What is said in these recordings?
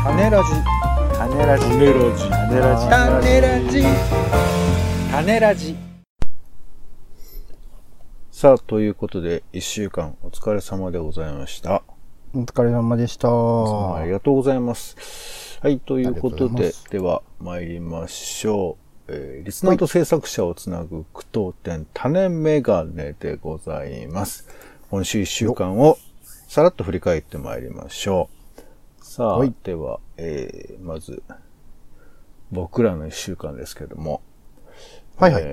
種ラジ種ラジ種ラジ種ラジ種ラジ種ラジ。さあ、ということで1週間お疲れ様でございました。 お疲れ様でした。 ありがとうございます。はい、ということで、では参りましょう。リスナーと制作者をつなぐ句読点、種メガネでございます。今週1週間をさらっと振り返って参りましょう。さあ、では、まず、僕らの1週間ですけども、 はいはい。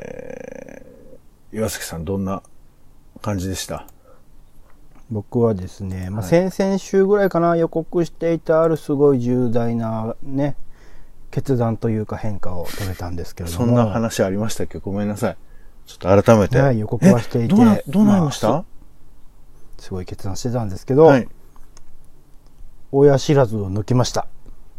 岩崎さんどんな感じでした？ 僕はですね、先々週ぐらいかな、予告していたあるすごい重大なね、決断というか変化を遂げたんですけれども。 そんな話ありましたっけ？ごめんなさい。ちょっと改めて。 はい、予告はしていて。 どうなりました？ すごい決断してたんですけど、親知らずを抜きました。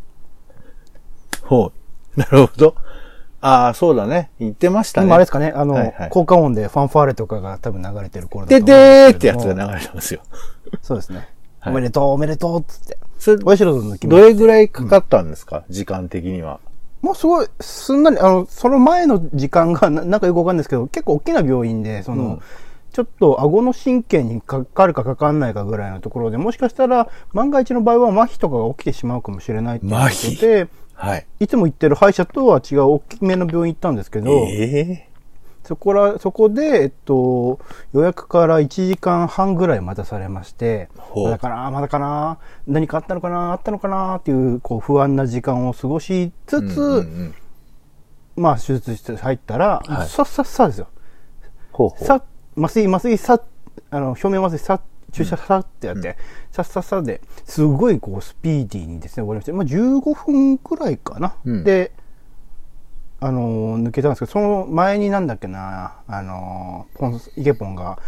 ほう。なるほど。ああ、そうだね。言ってましたね。 今あれですかね、効果音でファンファーレとかが多分流れてる頃だと思うんでですけど。 ーってやつが流れてますよ。 そうですね。おめでとう、おめでとうっつって。 親知らずを抜きました。どれぐらいかかったんですか？時間的には。 もうすごい、すんなり、その前の時間がなんかよくわかんないですけど、結構大きな病院で、ちょっと顎の神経にかかるかかかんないかぐらいのところで、もしかしたら万が一の場合は麻痺とかが起きてしまうかもしれないということで、いつも行ってる歯医者とは違う大きめの病院行ったんですけど、そこで、予約から1時間半ぐらい待たされまして、まだかな、何かあったのかなっていう、不安な時間を過ごしつつ、手術して入ったら、さですよ。麻酔さ、表面麻酔さ、注射さってやって、さで、すごいスピーディーにですね、終わりました。15分くらいかな。で、抜けたんですけど、その前になんだっけな、イケポンが、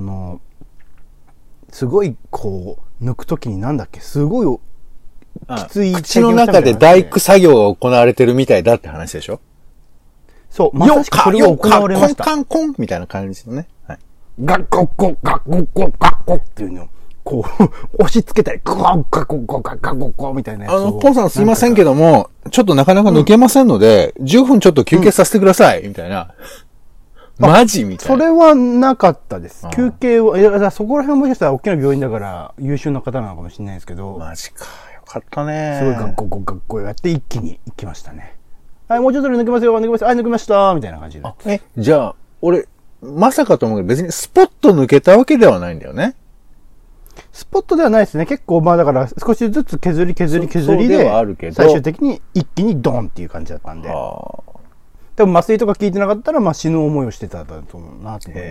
すごい抜くときになんだっけ、すごいきつい。 口の中で大工作業が行われてるみたいだって話でしょ？ そう、まさしくそれが行われました。 コンカンコンみたいな感じですよね。はい。 ガッコッコッガッコッコッガッコッっていうのを、押し付けたり、ガッコッコッガッコッコみたいなやつを。 ポンさんすいませんけども、ちょっとなかなか抜けませんので、10分ちょっと休憩させてください、みたいな。マジみたいな。 それはなかったです。休憩は、そこら辺もしかしたら大きな病院だから優秀な方なのかもしれないですけど。 マジか。よかったね。 すごいガッコッコやって一気に行きましたね。はい、もうちょっとで抜けますよ、抜けましたみたいな感じで。 じゃあ、俺、まさかと思うけど別にスポッと抜けたわけではないんだよね。 スポットではないですね。結構だから少しずつ削りで、最終的に一気にドンっていう感じだったんで。多分麻酔とか効いてなかったら死ぬ思いをしてたんだと思うなと思います。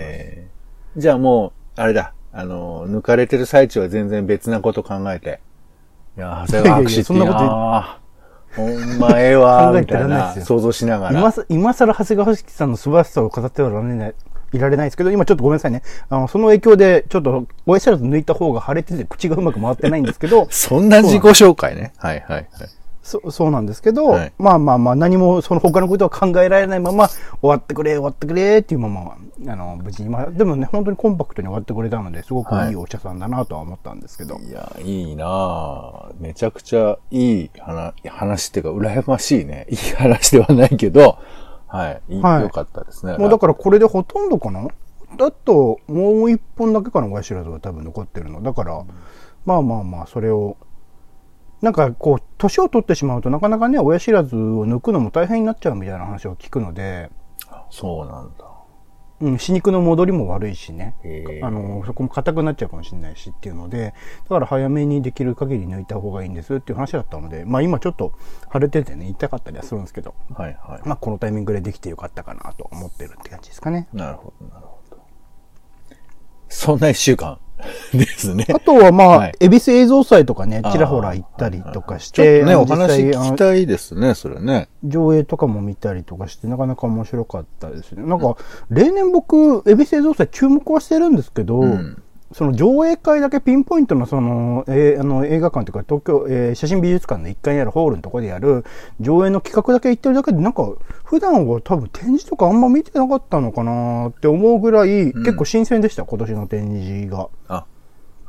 じゃあもう、あれだ。抜かれてる最中は全然別なこと考えて。いや、長谷川博士っていいなお前は、みたいな想像しながら。 今更長谷川博士さんの素晴らしさを語ってはいられないですけど、今ちょっとごめんなさいね。その影響で、ちょっと、親知らず抜いた方が腫れてて口がうまく回ってないんですけど。 そんな自己紹介ね。はい。 そうなんですけど、何もその他のことは考えられないまま、終わってくれっていうまま、無事に、でもね、本当にコンパクトに終わってくれたので、すごくいいお医者さんだなとは思ったんですけど。 いや、いいなぁ。めちゃくちゃいい話っていうか、羨ましいね。いい話ではないけど、よかったですね。 もうだからこれでほとんどかな？だと、もう一本だけかな、親知らずが多分残ってるの。だから、それを、なんか年を取ってしまうとなかなかね、親知らずを抜くのも大変になっちゃうみたいな話を聞くので。 そうなんだ。 歯肉の戻りも悪いしね。そこも硬くなっちゃうかもしれないしっていうので、だから早めにできる限り抜いた方がいいんですっていう話だったので、今ちょっと腫れててね、痛かったりはするんですけど、このタイミングでできてよかったかなと思ってるって感じですかね。 なるほど。そんな一週間ですね。 あとは恵比寿映像祭とかね、ちらほら行ったりとかして、 ちょっとね、お話聞きたいですね、それね。 上映とかも見たりとかして、なかなか面白かったですね。なんか、例年僕、恵比寿映像祭注目はしてるんですけど、その上映会だけピンポイントの映画館というか東京、写真美術館の1階にあるホールのところでやる上映の企画だけ行ってるだけでなんか普段は多分展示とかあんま見てなかったのかなって思うぐらい、結構新鮮でした、今年の展示が。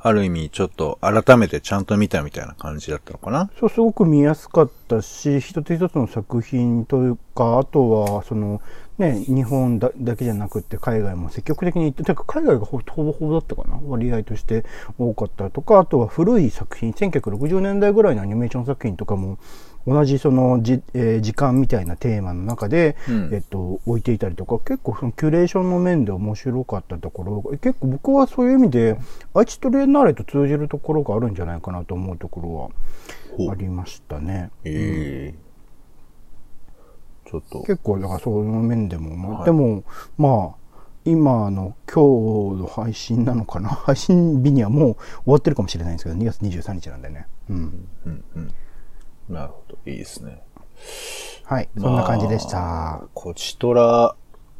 ある意味ちょっと改めてちゃんと見たみたいな感じだったのかな。 そう、すごく見やすかったし、一つ一つの作品というか、あとは、日本だけじゃなくて海外も積極的に行って、というか海外がほぼほぼだったかな、割合として多かったとか、あとは古い作品、1960年代ぐらいのアニメーション作品とかも、同じ時間みたいなテーマの中で、置いていたりとか、結構そのキュレーションの面で面白かったところ、結構僕はそういう意味で、愛知トレーナーレと通じるところがあるんじゃないかなと思うところはありましたね。 ちょっと。 結構、だからそういう面でも、はい、でも、まあ、今の今日の配信なのかな、配信日にはもう終わってるかもしれないんですけど、2月23日なんでね。 なるほど、いいですね。 はい、そんな感じでした。 こちとら、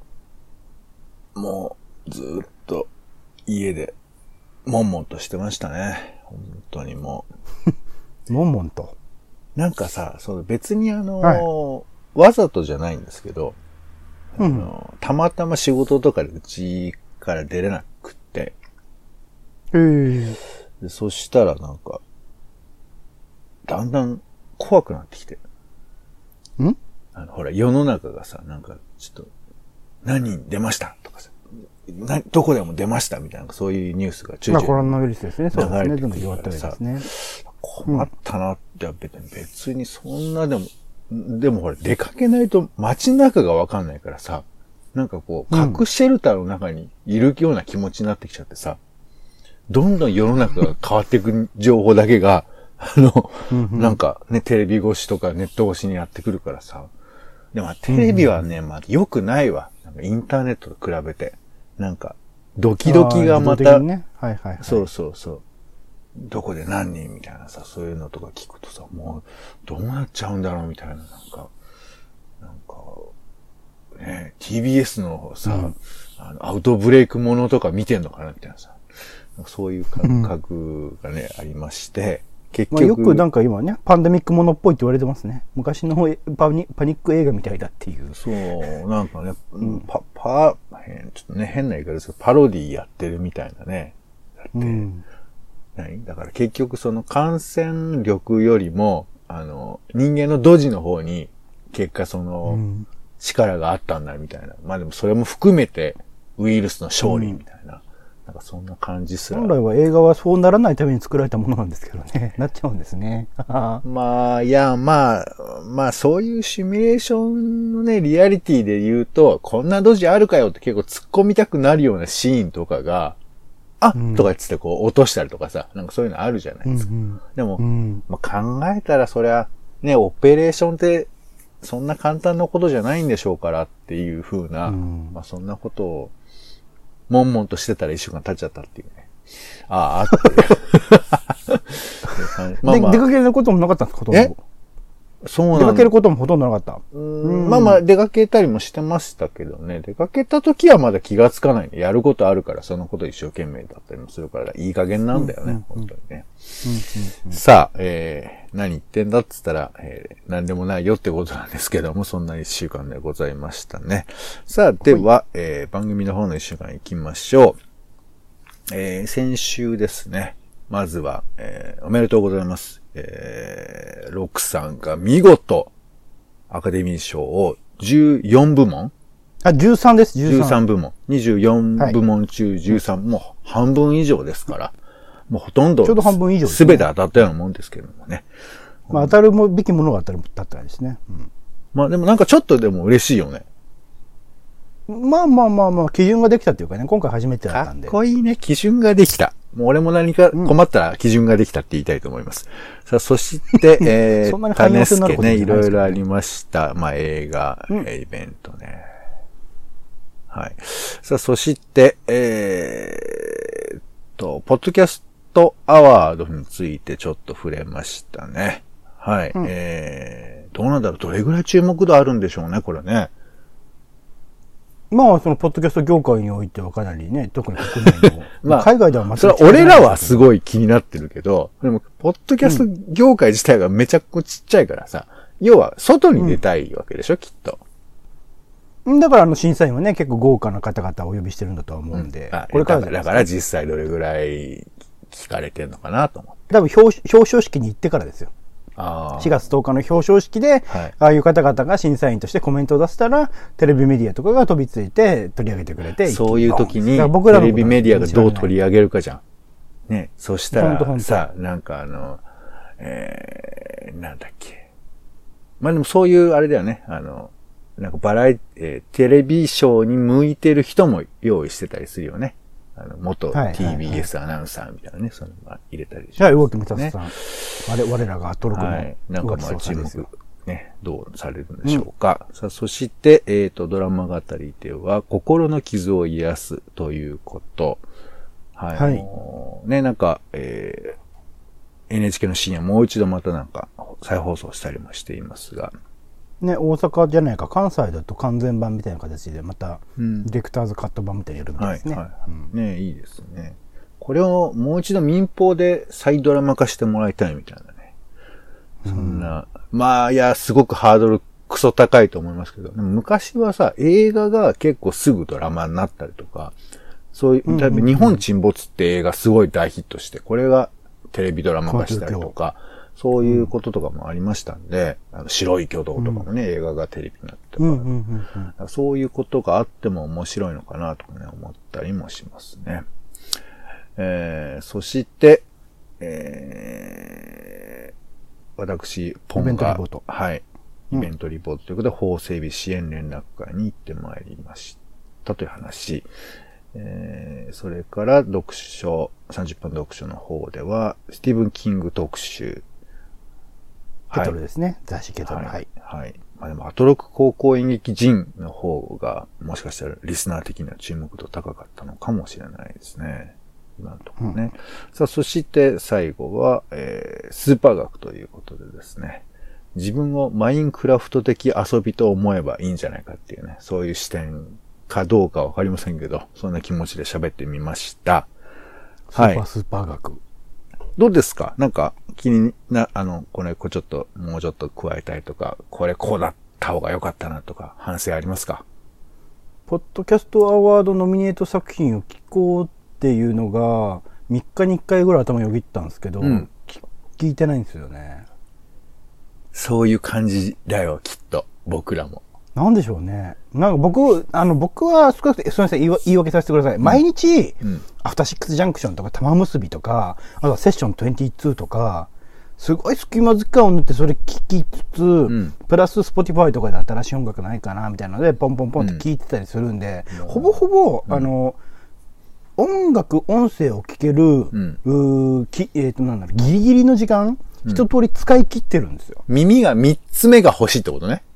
もうずっと家で、悶々としてましたね。本当にもう。悶々と。 なんかさ、別にわざとじゃないんですけど、たまたま仕事とかでうちから出れなくって。 でそしたらなんか、だんだん怖くなってきて。ほら、世の中がさ、なんか、ちょっと、何人出ましたとかさ、どこでも出ましたみたいな、そういうニュースがコロナウイルスですね。そうですね。でも言われたりですね。 困ったなって、別にそんなでもほら、出かけないと街中がわかんないからさ、なんかこう、核シェルターの中にいるような気持ちになってきちゃってさ、どんどん世の中が変わっていく情報だけが、なんかね、テレビ越しとかネット越しにやってくるからさ。でもテレビはね、良くないわ。なんかインターネットと比べて。なんか、ドキドキがまた、そうそうそう。どこで何人みたいなさ、そういうのとか聞くとさ、もう、どうなっちゃうんだろうみたいな、なんか、ね、TBS のさ、アウトブレイクものとか見てんのかなみたいなさ、そういう感覚がね、ありまして、結局。 よくなんか今ね、パンデミックものっぽいって言われてますね。昔のパニック映画みたいだっていう。 そう、なんかね、ちょっとね、変な言い方ですけど、パロディやってるみたいなね。だって、だから結局その感染力よりも、人間のドジの方に、結果力があったんだみたいな。まあでもそれも含めて、ウイルスの勝利みたいな。なんかそんな感じすら。 本来は映画はそうならないために作られたものなんですけどね。なっちゃうんですね。 まあ、そういうシミュレーションのね、リアリティで言うと、こんなドジあるかよって結構突っ込みたくなるようなシーンとかが、とか言ってこう落としたりとかさ、なんかそういうのあるじゃないですか。でも、考えたらそりゃ、ね、オペレーションってそんな簡単なことじゃないんでしょうからっていう風な、まあそんなことを、悶々としてたら一週間経っちゃったっていうね。っていう。 出かけることもなかったんですか、ほとんど。 そうなん出かけることもほとんどなかった。 出かけたりもしてましたけどね。出かけた時はまだ気がつかないね。やることあるから、そのこと一生懸命だったりもするから、いい加減なんだよね、本当にね。さあ、何言ってんだっつったら、何でもないよってことなんですけども、そんな一週間でございましたね。さあ、では、番組の方の一週間行きましょう。先週ですね。まずは、おめでとうございます。ロクさんが見事、アカデミー賞を14部門 13です、 13部門。24部門中13、もう半分以上ですから、もうほとんど、 ちょうど半分以上すべて当たったようなもんですけどもね。 まあ当たるべきものが当たらですね。 まあでもなんかちょっとでも嬉しいよね。 まあ、基準ができたっていうかね、今回初めてだったんで。 かっこいいね、基準ができた。もう俺も何か困ったら基準ができたって言いたいと思います。さあ、そして、種付けね、いろいろありました。まあ映画、イベントね。はい。さあ、そして、ポッドキャストアワードについてちょっと触れましたね。はい。どうなんだろう、どれぐらい注目度あるんでしょうね、これね。 まあ、その、ポッドキャスト業界においてはかなりね、特に国内の。まあ、海外ではそれは俺らはすごい気になってるけど、でも、ポッドキャスト業界自体がめちゃくちゃちっちゃいからさ、要は、外に出たいわけでしょ、きっと。 だから審査員はね、結構豪華な方々をお呼びしてるんだとは思うんで。 これからだから実際どれぐらい聞かれてんのかなと思って。 多分表彰式に行ってからですよ。4月10日の表彰式で、 はい、 ああいう方々が審査員としてコメントを出したら、テレビメディアとかが飛びついて取り上げてくれて、 そういう時に、テレビメディアがどう取り上げるかじゃん。ね。そしたらさ、なんかなんだっけ。まあでもそういうあれだよね。なんかテレビショーに向いてる人も用意してたりするよね。元 TBS アナウンサーみたいなね、その入れたりしますね。 はい、動き見たさん。我らがトルコのはい。なんかまあ注目ね、どうされるんでしょうか。さあ、そして、ドラマ語りでは、心の傷を癒すということ。はい。はい、ね、なんか、NHK の深夜もう一度またなんか再放送したりもしていますが。 ね、大阪じゃないか、関西だと完全版みたいな形で、また、ディレクターズカット版みたいにやるみたいですね。 はい、はい。ね、いいですね。これをもう一度民放で再ドラマ化してもらいたいみたいなね。そんな、まあ、いや、すごくハードルクソ高いと思いますけど、でも昔はさ、映画が結構すぐドラマになったりとか、そういう、例えば日本沈没って映画すごい大ヒットして、これがテレビドラマ化したりとか、そういうこととかもありましたんで、白い挙動とかもね、映画がテレビになってとか、そういうことがあっても面白いのかなとかね、思ったりもしますね。そして、私、ポンが、はい、イベントリポートということで、法整備支援連絡会に行ってまいりましたという話。それから読書、30分読書の方では、スティーブン・キング特集。 ケトルですね。雑誌ケトル。 はい。はい。まあでも、アトロク高校演劇人の方が、もしかしたらリスナー的には注目度高かったのかもしれないですね。今のところね。さあ、そして最後は、スーパー学ということでですね。自分をマインクラフト的遊びと思えばいいんじゃないかっていうね、そういう視点かどうかわかりませんけど、そんな気持ちで喋ってみました。 はい。スーパー学。 どうですか？なんか気にな、これちょっと、もうちょっと加えたいとか、これこうだった方が良かったなとか、反省ありますか？ ポッドキャストアワードノミネート作品を聞こうっていうのが、3日に1回ぐらい頭よぎったんですけど、聞いてないんですよね。 そういう感じだよ、きっと。僕らも。 なんでしょうね。なんか僕は少なくとも、すみません、言い訳させてください。毎日、アフターシックスジャンクションとか、玉結びとか、あとはセッション22とか、すごい隙間時間を縫ってそれ聞きつつ、プラス Spotify とかで新しい音楽ないかな、みたいなので、ポンポンポンって聞いてたりするんで、ほぼほぼ、音楽、音声を聞ける、ギリギリの時間、一通り使い切ってるんですよ。 耳が3つ目が欲しいってことね。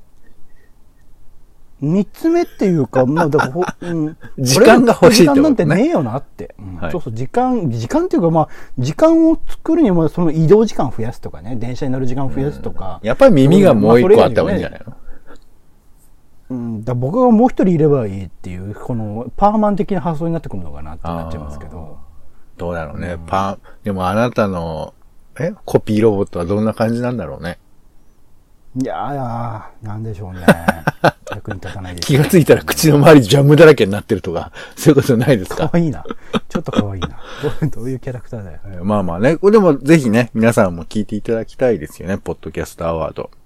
3つ目っていうか、まあ、だから、 時間が欲しいってことね。時間なんてねえよなって。そうそう、時間っていうか、まあ、時間を作るにも、その移動時間増やすとかね、電車に乗る時間増やすとか。 やっぱり耳がもう一個あった方がいいんじゃないの？ だ僕がもう一人いればいいっていう、このパーマン的な発想になってくるのかなってなっちゃいますけど。 どうだろうね。でもあなたの、コピーロボットはどんな感じなんだろうね。 いやー、なんでしょうね。役に立たないです。 気がついたら口の周りジャムだらけになってるとか、そういうことないですか？ かわいいな。ちょっとかわいいな。どういうキャラクターだよ。 まあまあね。でもぜひね、皆さんも聞いていただきたいですよね。ポッドキャストアワード。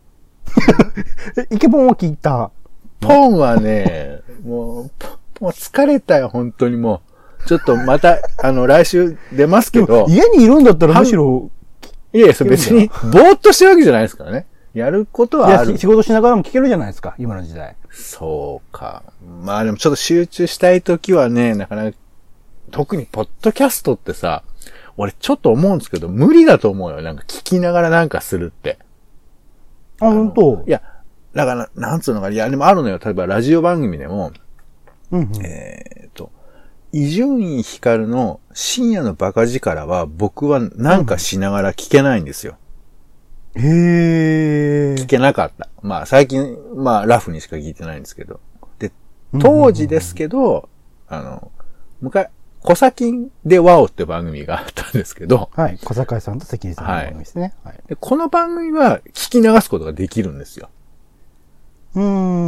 イケポンは聞いた。 ポンはね、もう疲れたよ、本当にもう。ちょっとまた、来週出ますけど。 家にいるんだったらむしろ。 いや、別に、ぼーっとしてるわけじゃないですからね。やることはある。 仕事しながらも聞けるじゃないですか、今の時代。 そうか。まあでもちょっと集中したいときはね、なかなか、特にポッドキャストってさ、俺ちょっと思うんですけど、無理だと思うよ。なんか聞きながらなんかするって。 本当？ いや、だから、なんつうのか、いや、でもあるのよ。例えばラジオ番組でも、伊集院光の深夜のバカ力は僕はなんかしながら聞けないんですよ。聞けなかった。まあ最近、まあラフにしか聞いてないんですけど。で、当時ですけど、小崎でワオって番組があったんですけど。 はい。小坂井さんと関根さんの番組ですね。 はい。で、この番組は聞き流すことができるんですよ。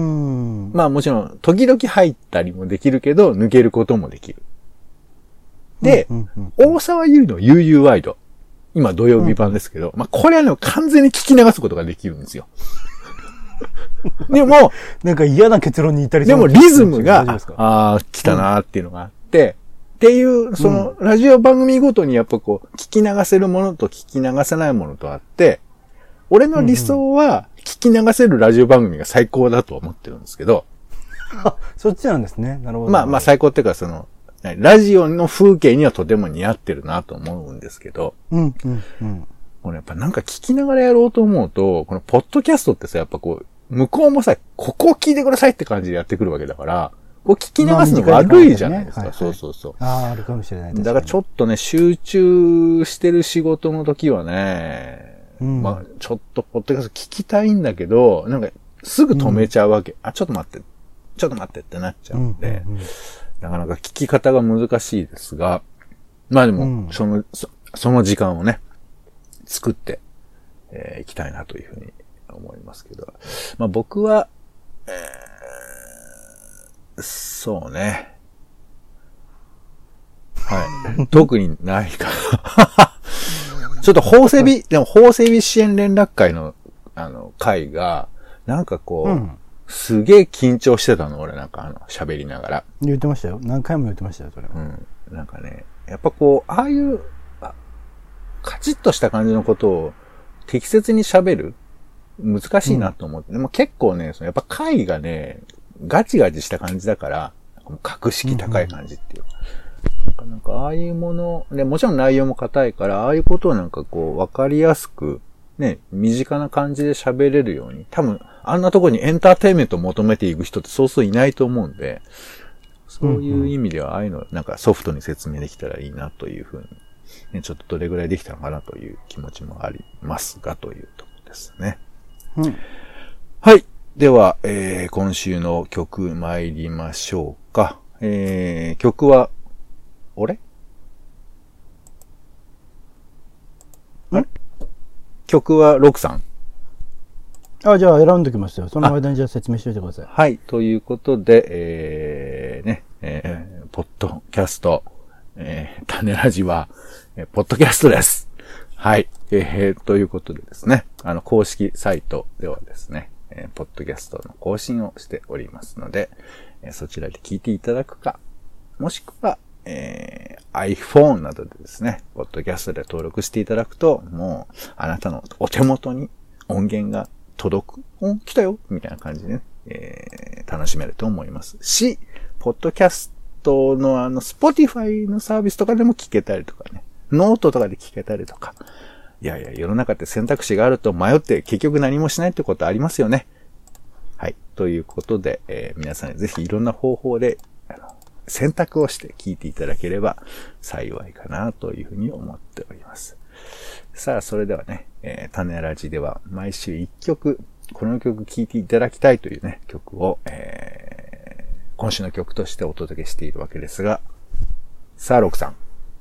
まあもちろん、時々入ったりもできるけど、抜けることもできる。 で、大沢優の悠々ワイド。今土曜日版ですけど、まあ、これはね、完全に聞き流すことができるんですよ。でも、 なんか嫌な結論に至りそうでもリズムが、来たなーっていうのがあって、っていう、その、ラジオ番組ごとにやっぱこう、聞き流せるものと聞き流せないものとあって、俺の理想は、聞き流せるラジオ番組が最高だと思ってるんですけど。 そっちなんですね。なるほど。 まあ最高っていうかその、ラジオの風景にはとても似合ってるなと思うんですけど。これやっぱなんか聞きながらやろうと思うと、このポッドキャストってさ、やっぱこう、向こうもさ、ここを聞いてくださいって感じでやってくるわけだから、こう聞き流すの悪いじゃないですか。そうそうそう。 あるかもしれないです。 だからちょっとね、集中してる仕事の時はね、まあちょっとポッドキャスト聞きたいんだけど、なんかすぐ止めちゃうわけ。ちょっと待ってってなっちゃうんで、なかなか聞き方が難しいですが、まあでも、その時間をね、作っていきたいなというふうに思いますけど、まあ僕は、そうね。はい。特にないかな。ちょっと法整備支援連絡会の、会が、なんかこう、すげえ緊張してたの、俺なんか喋りながら。 言ってましたよ。何回も言ってましたよ、それは。 なんかね、やっぱこう、ああいう、カチッとした感じのことを適切に喋る難しいなと思って。でも結構ね、やっぱ会がね、ガチガチした感じだから、格式高い感じっていう。なんかああいうもの、で、もちろん内容も硬いから、ああいうことをなんかこう、わかりやすく、ね、身近な感じで喋れるように。多分、あんなところにエンターテインメントを求めていく人ってそうそういないと思うんで、そういう意味では、ああいうの、なんかソフトに説明できたらいいなというふうに、ね、ちょっとどれぐらいできたのかなという気持ちもありますが、というところですね。はい。では、今週の曲参りましょうか。曲は、俺？曲はロクさん。 じゃあ選んできますよ。その間にじゃあ説明しておいてください。 はい。ということで、ポッドキャスト、種ラジは、ポッドキャストです。はい。ということでですね、公式サイトではですね、ポッドキャストの更新をしておりますので、そちらで聞いていただくか、もしくは、iPhone などでですね、ポッドキャストで登録していただくと、もう、あなたのお手元に音源が届く。来たよみたいな感じでね、楽しめると思いますし、ポッドキャストのSpotify のサービスとかでも聞けたりとかね、ノートとかで聞けたりとか、いやいや、世の中って選択肢があると迷って結局何もしないってことありますよね。はい。ということで、皆さんぜひいろんな方法で、選択をして聞いていただければ幸いかなというふうに思っております。さあ、それではね、種ラジでは毎週1曲、この曲聴いていただきたいというね、曲を、今週の曲としてお届けしているわけですが、さあ、ロクさん。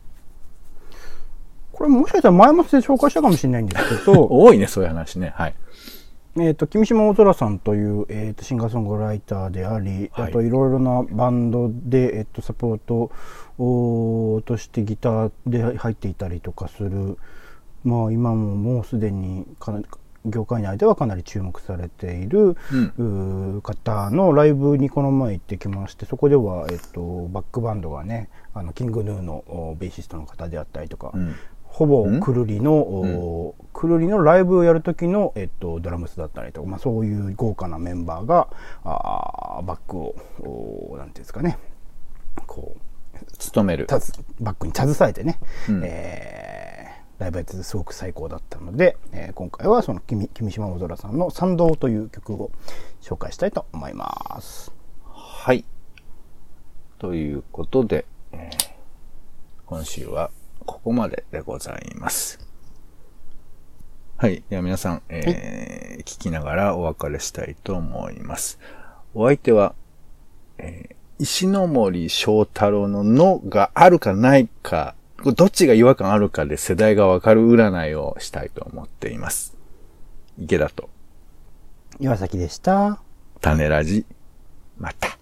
これもしかしたら前もって紹介したかもしれないんですけど。 多いね、そういう話ね。はい。 君島大空さんという、シンガーソングライターであり、あといろいろなバンドで、サポートとしてギターで入っていたりとかする、まあ今もうすでに業界内ではかなり注目されている、方のライブにこの前行ってきまして、そこでは、バックバンドがね、キングヌーのベーシストの方であったりとか、ほぼくるりのライブをやる時の、ドラムスだったりとか、まあそういう豪華なメンバーが、バックを、なんていうんですかね、こう、 務める。 バックに携えてね、ライブやっててすごく最高だったので、今回はその君島大空さんの賛同という曲を紹介したいと思います。 はい。ということで、今週はここまででございます。はい。では皆さん、聞きながらお別れしたいと思います。お相手は、石森章太郎ののがあるかないか、どっちが違和感あるかで世代がわかる占いをしたいと思っています。池田と岩崎でした。 種ラジ、また。